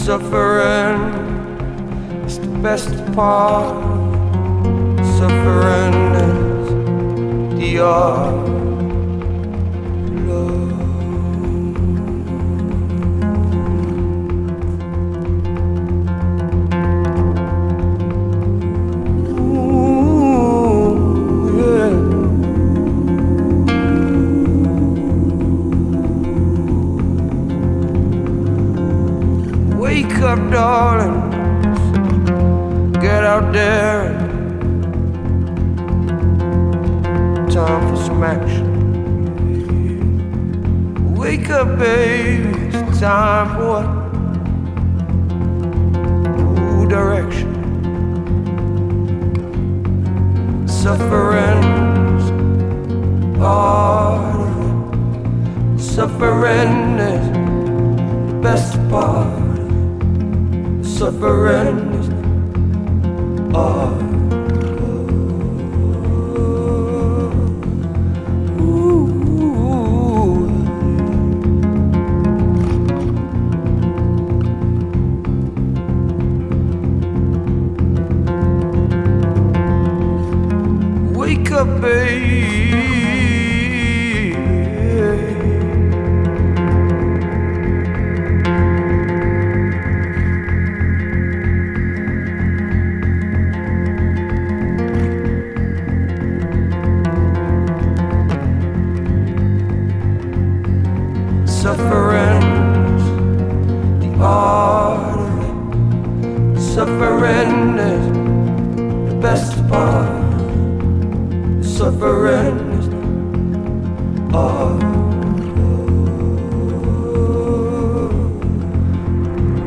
Suffering is the best part. Suffering is the art of love. Wake up, darling, get out there. Time for some action. Wake up, baby, it's time for what? New direction. Suffering's part of it. Suffering is the best part. Suffering is art. Wake up, baby. Suffering's the art of it. Suffering is the best part. Suffering